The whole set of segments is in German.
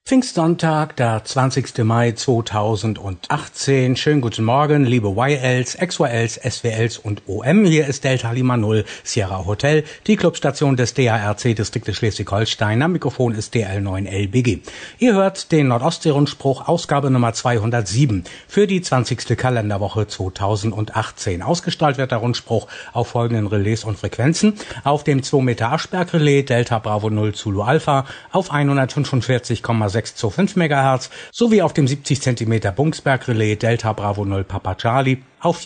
Pfingstsonntag, der 20. Mai 2018. Schönen guten Morgen, liebe YLs, XYLs, SWLs und OM. Hier ist Delta Lima 0 Sierra Hotel, die Clubstation des DARC-Distriktes Schleswig-Holstein. Am Mikrofon ist DL9LBG. Ihr hört den Nordostsee-Rundspruch, Ausgabe Nummer 207 für die 20. Kalenderwoche 2018. Ausgestrahlt wird der Rundspruch auf folgenden Relais und Frequenzen. Auf dem 2 Meter Aschberg-Relais Delta Bravo 0 Zulu Alpha auf 145,6 zu 5 MHz sowie auf dem 70 cm Bungsberg-Relais Delta Bravo 0 Papa Charlie auf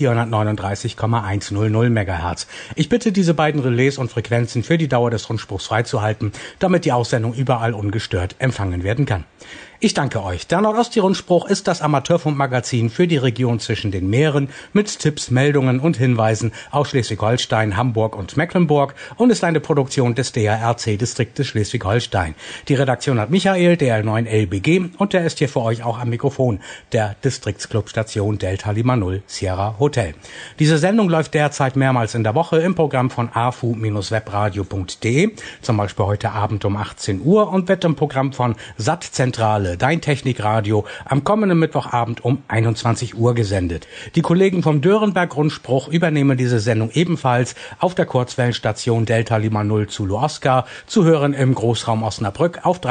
439,100 MHz. Ich bitte, diese beiden Relais und Frequenzen für die Dauer des Rundspruchs freizuhalten, damit die Aussendung überall ungestört empfangen werden kann. Ich danke euch. Der Nordostsee-Rundspruch ist das Amateurfunkmagazin für die Region zwischen den Meeren mit Tipps, Meldungen und Hinweisen aus Schleswig-Holstein, Hamburg und Mecklenburg und ist eine Produktion des DARC-Distriktes Schleswig-Holstein. Die Redaktion hat Michael, DL9LBG, und der ist hier für euch auch am Mikrofon der Distriktsclubstation Delta Lima 0 Sierra Hotel. Diese Sendung läuft derzeit mehrmals in der Woche im Programm von afu-webradio.de, zum Beispiel heute Abend um 18 Uhr, und wird im Programm von Sattzentrale, Dein Technikradio, am kommenden Mittwochabend um 21 Uhr gesendet. Die Kollegen vom Dörenberg-Rundspruch übernehmen diese Sendung ebenfalls auf der Kurzwellenstation Delta Lima 0 Zulu Oscar, zu hören im Großraum Osnabrück auf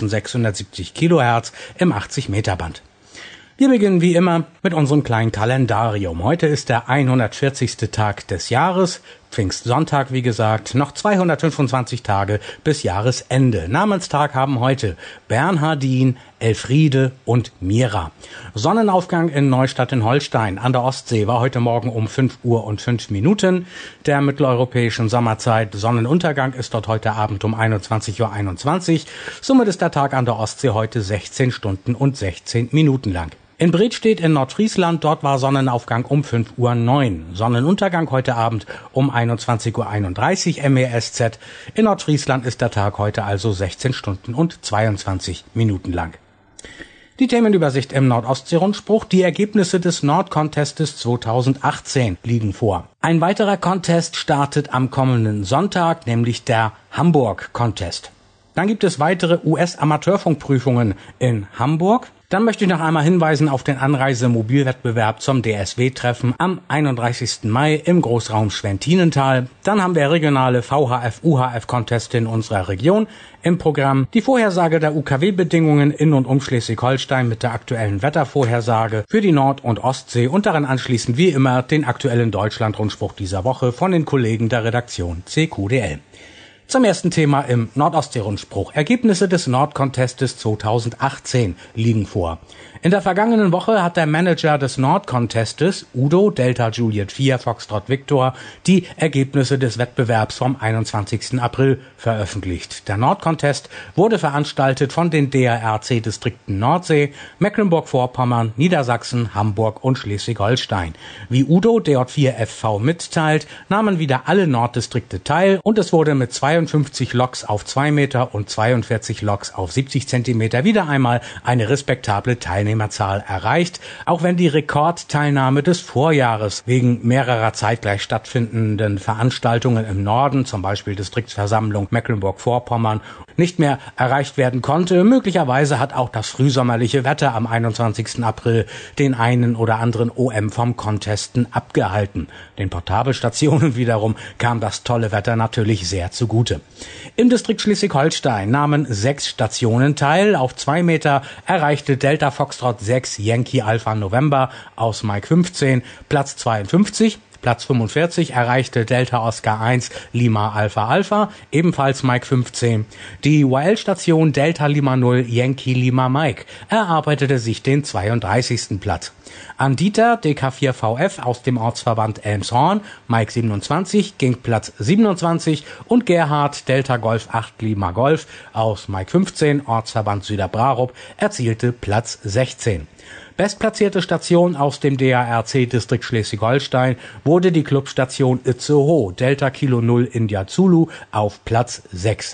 3670 Kilohertz im 80-Meter-Band. Wir beginnen wie immer mit unserem kleinen Kalendarium. Heute ist der 140. Tag des Jahres, Pfingstsonntag wie gesagt, noch 225 Tage bis Jahresende. Namenstag haben heute Bernhardin, Elfriede und Mira. Sonnenaufgang in Neustadt in Holstein an der Ostsee war heute Morgen um 5 Uhr und 5 Minuten der mitteleuropäischen Sommerzeit. Sonnenuntergang ist dort heute Abend um 21:21 Uhr. Somit ist der Tag an der Ostsee heute 16 Stunden und 16 Minuten lang. In Bredstedt in Nordfriesland, dort war Sonnenaufgang um 5:09 Uhr. Sonnenuntergang heute Abend um 21:31 Uhr MESZ. In Nordfriesland ist der Tag heute also 16 Stunden und 22 Minuten lang. Die Themenübersicht im Nordostsee-Rundspruch. Die Ergebnisse des Nord-Contestes 2018 liegen vor. Ein weiterer Contest startet am kommenden Sonntag, nämlich der Hamburg-Contest. Dann gibt es weitere US-Amateurfunkprüfungen in Hamburg. Dann möchte ich noch einmal hinweisen auf den Anreisemobilwettbewerb zum DSW-Treffen am 31. Mai im Großraum Schwentinental. Dann haben wir regionale VHF-UHF-Conteste in unserer Region im Programm. Die Vorhersage der UKW-Bedingungen in und um Schleswig-Holstein mit der aktuellen Wettervorhersage für die Nord- und Ostsee und daran anschließend wie immer den aktuellen Deutschland-Rundspruch dieser Woche von den Kollegen der Redaktion CQDL. Zum ersten Thema im Nordostsee-Rundspruch. Ergebnisse des Nord-Contestes 2018 liegen vor. In der vergangenen Woche hat der Manager des Nord-Contestes, Udo Delta Juliet 4 Foxtrot Victor, die Ergebnisse des Wettbewerbs vom 21. April veröffentlicht. Der Nord-Contest wurde veranstaltet von den DARC-Distrikten Nordsee, Mecklenburg-Vorpommern, Niedersachsen, Hamburg und Schleswig-Holstein. Wie Udo DJ4FV mitteilt, nahmen wieder alle Norddistrikte teil und es wurde mit 52 Loks auf 2 Meter und 42 Loks auf 70 Zentimeter wieder einmal eine respektable Teilnehmerzahl erreicht, auch wenn die Rekordteilnahme des Vorjahres wegen mehrerer zeitgleich stattfindenden Veranstaltungen im Norden, zum Beispiel Distriktsversammlung Mecklenburg-Vorpommern, nicht mehr erreicht werden konnte. Möglicherweise hat auch das frühsommerliche Wetter am 21. April den einen oder anderen OM vom Contesten abgehalten. Den Portabelstationen wiederum kam das tolle Wetter natürlich sehr zugute. Im Distrikt Schleswig-Holstein nahmen 6 Stationen teil. Auf 2 Meter erreichte Delta Foxtrot 6 Yankee Alpha November aus Mike 15 Platz 52. Platz 45 erreichte Delta Oscar 1 Lima Alpha Alpha, ebenfalls Mike 15. Die YL-Station Delta Lima 0 Yankee Lima Mike erarbeitete sich den 32. Platz. Andita DK4VF aus dem Ortsverband Elmshorn, Mike 27, ging Platz 27 und Gerhard Delta Golf 8 Lima Golf aus Mike 15, Ortsverband Süderbrarup, erzielte Platz 16. Bestplatzierte Station aus dem DARC-Distrikt Schleswig-Holstein wurde die Clubstation Itzehoe, Delta Kilo 0 India Zulu, auf Platz 6.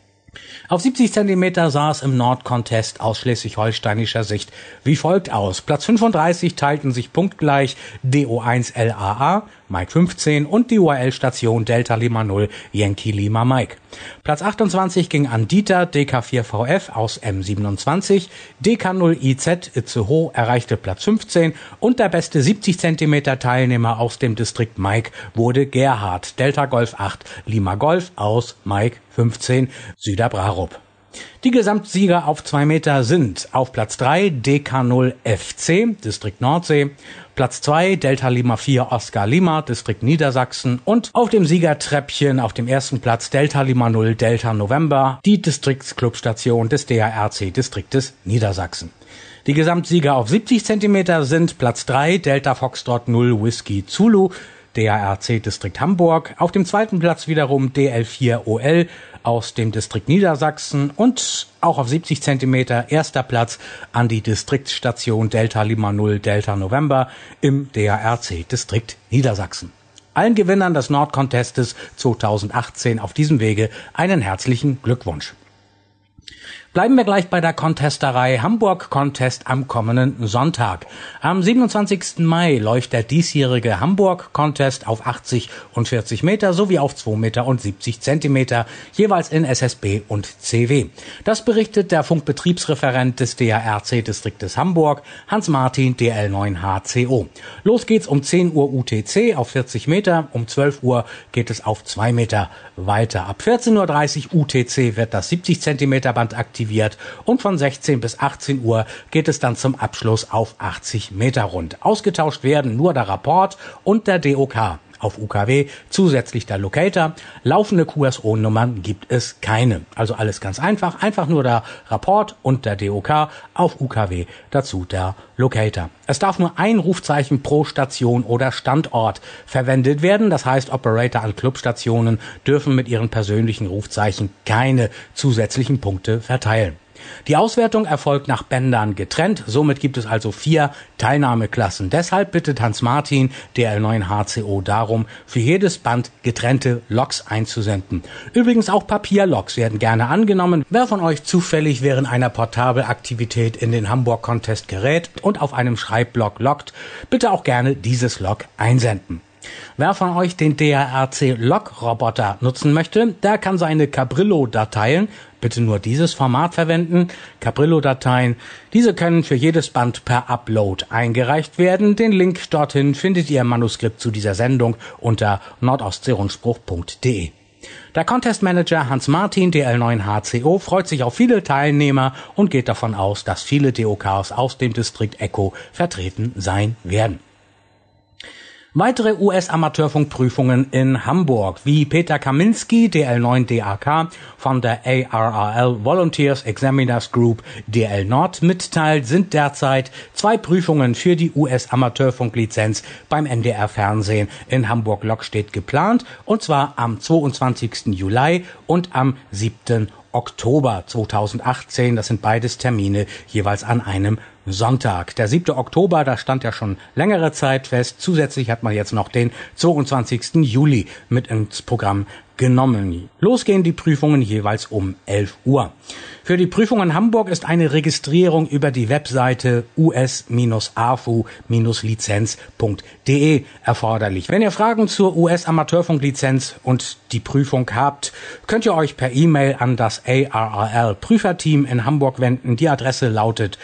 Auf 70 cm sah es im Nord-Contest aus schleswig-holsteinischer Sicht wie folgt aus. Platz 35 teilten sich punktgleich DO1 LAA, Mike 15 und die URL-Station Delta Lima 0 Yankee Lima Mike. Platz 28 ging an Dieter DK4VF aus M27, DK0IZ Itzehoe erreichte Platz 15 und der beste 70 cm Teilnehmer aus dem Distrikt Mike wurde Gerhard Delta Golf 8 Lima Golf aus Mike 15 Süderbrarup. Die Gesamtsieger auf 2 Meter sind auf Platz 3 DK0FC, Distrikt Nordsee, Platz 2 Delta Lima 4 Oscar Lima, Distrikt Niedersachsen und auf dem Siegertreppchen auf dem ersten Platz Delta Lima 0 Delta November, die Distriktsclubstation des DARC-Distriktes Niedersachsen. Die Gesamtsieger auf 70 cm sind Platz 3 Delta Foxtrot 0 Whisky Zulu, DARC-Distrikt Hamburg, auf dem zweiten Platz wiederum DL4OL aus dem Distrikt Niedersachsen und auch auf 70 cm erster Platz an die Distriktsstation Delta Lima 0 Delta November im DARC-Distrikt Niedersachsen. Allen Gewinnern des Nordcontestes 2018 auf diesem Wege einen herzlichen Glückwunsch. Bleiben wir gleich bei der Contesterei Hamburg Contest am kommenden Sonntag. Am 27. Mai läuft der diesjährige Hamburg Contest auf 80 und 40 Meter sowie auf 2 Meter und 70 Zentimeter, jeweils in SSB und CW. Das berichtet der Funkbetriebsreferent des DARC-Distriktes Hamburg, Hans-Martin DL9HCO. Los geht's um 10 Uhr UTC auf 40 Meter, um 12 Uhr geht es auf 2 Meter weiter. Ab 14.30 Uhr UTC wird das 70 Zentimeter Band aktiviert und von 16 bis 18 Uhr geht es dann zum Abschluss auf 80 Meter rund. Ausgetauscht werden nur der Rapport und der DOK. Auf UKW zusätzlich der Locator. Laufende QSO-Nummern gibt es keine. Also alles ganz einfach. Einfach nur der Rapport und der DOK. Auf UKW dazu der Locator. Es darf nur ein Rufzeichen pro Station oder Standort verwendet werden. Das heißt, Operator an Clubstationen dürfen mit ihren persönlichen Rufzeichen keine zusätzlichen Punkte verteilen. Die Auswertung erfolgt nach Bändern getrennt, somit gibt es also 4 Teilnahmeklassen. Deshalb bittet Hans-Martin DL9HCO darum, für jedes Band getrennte Logs einzusenden. Übrigens auch Papierlogs werden gerne angenommen. Wer von euch zufällig während einer Portabelaktivität in den Hamburg Contest gerät und auf einem Schreibblock loggt, bitte auch gerne dieses Log einsenden. Wer von euch den DARC-Log-Roboter nutzen möchte, der kann seine Cabrillo-Dateien, bitte nur dieses Format verwenden, Cabrillo-Dateien, diese können für jedes Band per Upload eingereicht werden. Den Link dorthin findet ihr im Manuskript zu dieser Sendung unter nordostseerundspruch.de. Der Contest Manager Hans-Martin DL9HCO freut sich auf viele Teilnehmer und geht davon aus, dass viele DOKs aus dem Distrikt Echo vertreten sein werden. Weitere US-Amateurfunkprüfungen in Hamburg, wie Peter Kaminski, DL9DAK, von der ARRL Volunteers Examiners Group DL Nord mitteilt, sind derzeit 2 Prüfungen für die US-Amateurfunklizenz beim NDR-Fernsehen in Hamburg-Lockstedt geplant, und zwar am 22. Juli und am 7. Oktober 2018. Das sind beides Termine jeweils an einem Sonntag. Der 7. Oktober, da stand ja schon längere Zeit fest. Zusätzlich hat man jetzt noch den 22. Juli mit ins Programm genommen. Losgehen die Prüfungen jeweils um 11 Uhr. Für die Prüfung in Hamburg ist eine Registrierung über die Webseite us-afu-lizenz.de erforderlich. Wenn ihr Fragen zur US-Amateurfunklizenz und die Prüfung habt, könnt ihr euch per E-Mail an das ARRL-Prüferteam in Hamburg wenden. Die Adresse lautet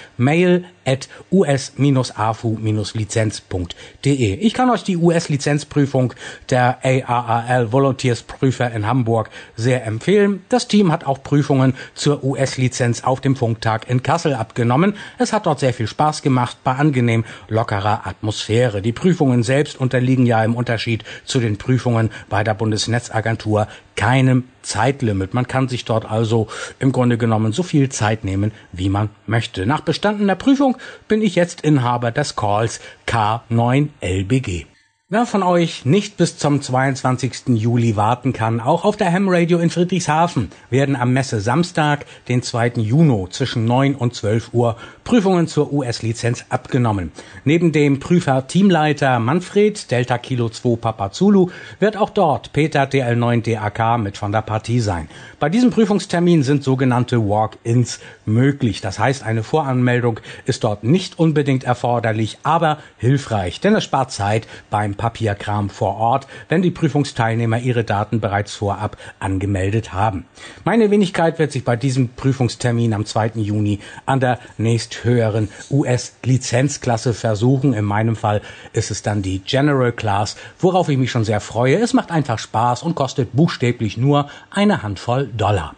mail@us-afu-lizenz.de. Ich kann euch die US-Lizenzprüfung der ARRL Volunteers Prüfer in Hamburg sehr empfehlen. Das Team hat auch Prüfungen zur US-Lizenz auf dem Funktag in Kassel abgenommen. Es hat dort sehr viel Spaß gemacht bei angenehm lockerer Atmosphäre. Die Prüfungen selbst unterliegen ja im Unterschied zu den Prüfungen bei der Bundesnetzagentur keinem Zeitlimit. Man kann sich dort also im Grunde genommen so viel Zeit nehmen, wie man möchte. Nach bestandener Prüfung bin ich jetzt Inhaber des Calls K9LBG. Wer von euch nicht bis zum 22. Juli warten kann, auch auf der Ham Radio in Friedrichshafen werden am Messe Samstag, den 2. Juni zwischen 9 und 12 Uhr Prüfungen zur US-Lizenz abgenommen. Neben dem Prüfer-Teamleiter Manfred, Delta Kilo 2 Papa Zulu, wird auch dort Peter DL9DAK mit von der Partie sein. Bei diesem Prüfungstermin sind sogenannte Walk-ins möglich. Das heißt, eine Voranmeldung ist dort nicht unbedingt erforderlich, aber hilfreich, denn es spart Zeit beim Papierkram vor Ort, wenn die Prüfungsteilnehmer ihre Daten bereits vorab angemeldet haben. Meine Wenigkeit wird sich bei diesem Prüfungstermin am 2. Juni an der nächsthöheren US-Lizenzklasse versuchen. In meinem Fall ist es dann die General Class, worauf ich mich schon sehr freue. Es macht einfach Spaß und kostet buchstäblich nur eine Handvoll $.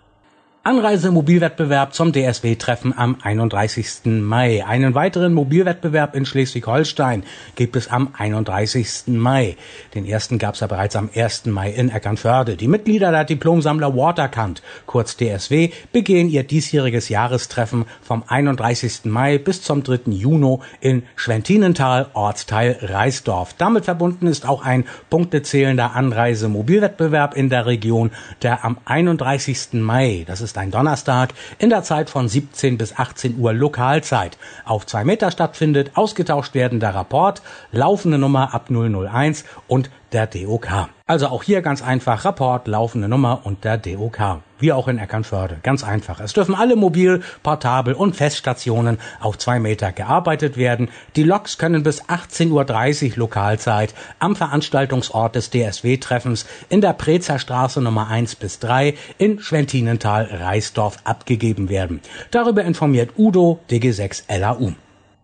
Anreise-Mobilwettbewerb zum DSW-Treffen am 31. Mai. Einen weiteren Mobilwettbewerb in Schleswig-Holstein gibt es am 31. Mai. Den ersten gab es ja bereits am 1. Mai in Eckernförde. Die Mitglieder der Diplomsammler Waterkant, kurz DSW, begehen ihr diesjähriges Jahrestreffen vom 31. Mai bis zum 3. Juni in Schwentinental, Ortsteil Reisdorf. Damit verbunden ist auch ein punktezählender Anreise-Mobilwettbewerb in der Region, der am 31. Mai, das ist ein Donnerstag, in der Zeit von 17 bis 18 Uhr Lokalzeit auf 2 Meter stattfindet. Ausgetauscht werden der Rapport, laufende Nummer ab 001 und der DOK. Also auch hier ganz einfach Rapport, laufende Nummer und der DOK. Wie auch in Eckernförde. Ganz einfach. Es dürfen alle Mobil-, Portabel- und Feststationen auf 2 Meter gearbeitet werden. Die Loks können bis 18:30 Uhr Lokalzeit am Veranstaltungsort des DSW-Treffens in der Prezer Straße Nummer 1 bis 3 in Schwentinental-Reisdorf abgegeben werden. Darüber informiert Udo, DG6 LAU.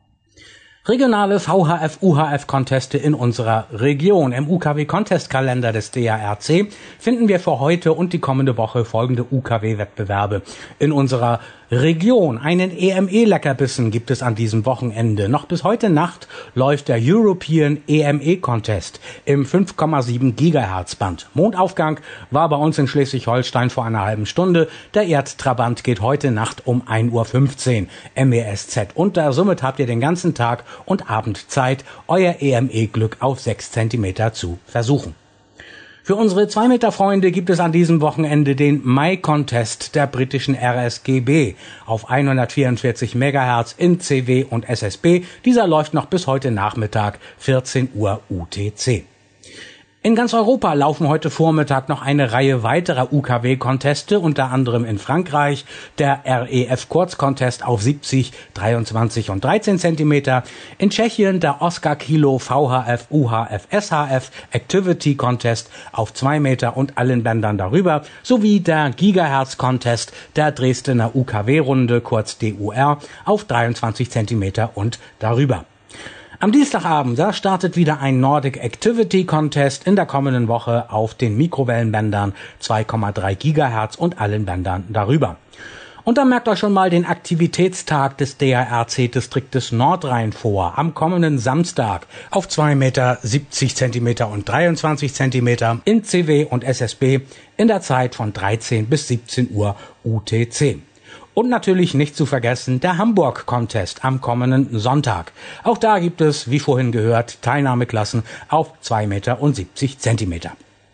Regionale VHF-UHF-Conteste in unserer Region. Im UKW-Contestkalender des DARC finden wir für heute und die kommende Woche folgende UKW-Wettbewerbe. In unserer Region einen EME-Leckerbissen gibt es an diesem Wochenende. Noch bis heute Nacht läuft der European EME-Contest im 5,7 Gigahertz Band. Mondaufgang war bei uns in Schleswig-Holstein vor einer halben Stunde. Der Erdtrabant geht heute Nacht um 1:15 Uhr MESZ unter. Somit habt ihr den ganzen Tag und Abend Zeit, euer EME-Glück auf 6 Zentimeter zu versuchen. Für unsere 2 Meter Freunde gibt es an diesem Wochenende den Mai-Contest der britischen RSGB auf 144 Megahertz in CW und SSB. Dieser läuft noch bis heute Nachmittag 14 Uhr UTC. In ganz Europa laufen heute Vormittag noch eine Reihe weiterer UKW-Conteste, unter anderem in Frankreich der REF-Kurzcontest auf 70, 23 und 13 Zentimeter, in Tschechien der Oscar Kilo VHF, UHF, SHF Activity Contest auf 2 Meter und allen Bändern darüber, sowie der Gigahertz-Contest der Dresdner UKW-Runde, kurz DUR, auf 23 Zentimeter und darüber. Am Dienstagabend, da startet wieder ein Nordic Activity Contest in der kommenden Woche auf den Mikrowellenbändern 2,3 Gigahertz und allen Bändern darüber. Und dann merkt euch schon mal den Aktivitätstag des DARC-Distriktes Nordrhein vor. Am kommenden Samstag auf 2 Meter, 70 Zentimeter und 23 Zentimeter in CW und SSB in der Zeit von 13 bis 17 Uhr UTC. Und natürlich nicht zu vergessen der Hamburg-Contest am kommenden Sonntag. Auch da gibt es, wie vorhin gehört, Teilnahmeklassen auf 2 Meter und 70 Zentimeter.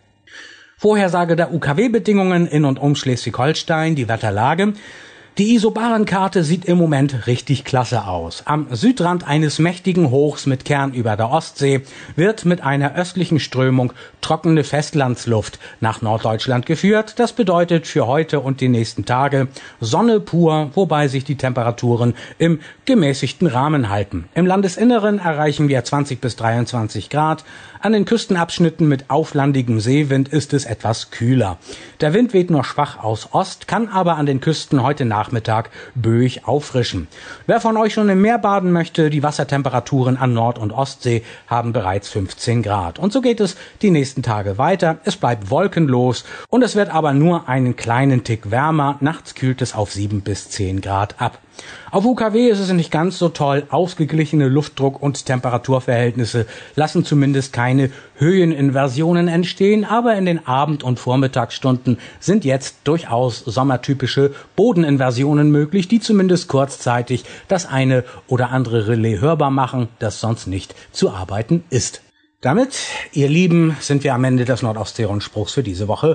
Vorhersage der UKW-Bedingungen in und um Schleswig-Holstein, die Wetterlage. Die Isobarenkarte sieht im Moment richtig klasse aus. Am Südrand eines mächtigen Hochs mit Kern über der Ostsee wird mit einer östlichen Strömung trockene Festlandsluft nach Norddeutschland geführt. Das bedeutet für heute und die nächsten Tage Sonne pur, wobei sich die Temperaturen im gemäßigten Rahmen halten. Im Landesinneren erreichen wir 20 bis 23 Grad. An den Küstenabschnitten mit auflandigem Seewind ist es etwas kühler. Der Wind weht nur schwach aus Ost, kann aber an den Küsten heute Nachmittag böig auffrischen. Wer von euch schon im Meer baden möchte, die Wassertemperaturen an Nord- und Ostsee haben bereits 15 Grad. Und so geht es die nächsten Tage weiter. Es bleibt wolkenlos und es wird aber nur einen kleinen Tick wärmer. Nachts kühlt es auf 7 bis 10 Grad ab. Auf UKW ist es nicht ganz so toll. Ausgeglichene Luftdruck- und Temperaturverhältnisse lassen zumindest keine Höheninversionen entstehen, aber in den Abend- und Vormittagsstunden sind jetzt durchaus sommertypische Bodeninversionen möglich, die zumindest kurzzeitig das eine oder andere Relais hörbar machen, das sonst nicht zu arbeiten ist. Damit, ihr Lieben, sind wir am Ende des Nordostsee-Rundspruchs für diese Woche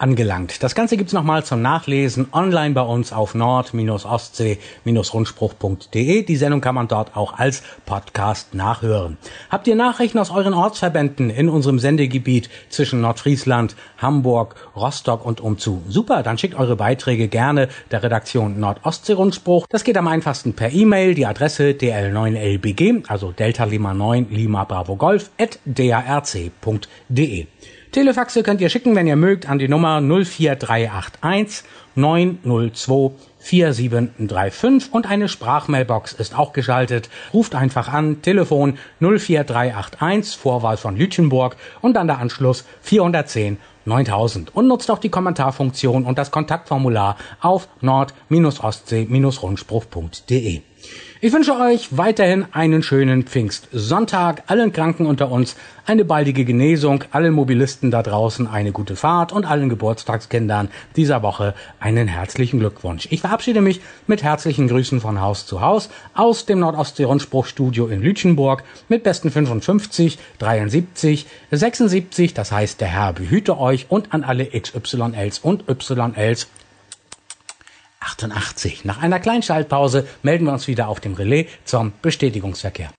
angelangt. Das Ganze gibt's nochmal zum Nachlesen online bei uns auf nord-ostsee-rundspruch.de. Die Sendung kann man dort auch als Podcast nachhören. Habt ihr Nachrichten aus euren Ortsverbänden in unserem Sendegebiet zwischen Nordfriesland, Hamburg, Rostock und umzu? Super, dann schickt eure Beiträge gerne der Redaktion Nord-Ostsee-Rundspruch. Das geht am einfachsten per E-Mail, die Adresse dl9lbg, also Delta Lima 9 Lima Bravo Golf @darc.de. Telefaxe könnt ihr schicken, wenn ihr mögt, an die Nummer 04381 902 4735 und eine Sprachmailbox ist auch geschaltet. Ruft einfach an, Telefon 04381, Vorwahl von Lütjenburg und dann der Anschluss 410 9000 und nutzt auch die Kommentarfunktion und das Kontaktformular auf nord-ostsee-rundspruch.de. Ich wünsche euch weiterhin einen schönen Pfingstsonntag, allen Kranken unter uns eine baldige Genesung, allen Mobilisten da draußen eine gute Fahrt und allen Geburtstagskindern dieser Woche einen herzlichen Glückwunsch. Ich verabschiede mich mit herzlichen Grüßen von Haus zu Haus aus dem Nordostsee-Rundspruchstudio in Lütjenburg mit besten 55, 73, 76, das heißt der Herr behüte euch und an alle XYLs und YLs 88. Nach einer kleinen Schaltpause melden wir uns wieder auf dem Relais zum Bestätigungsverkehr.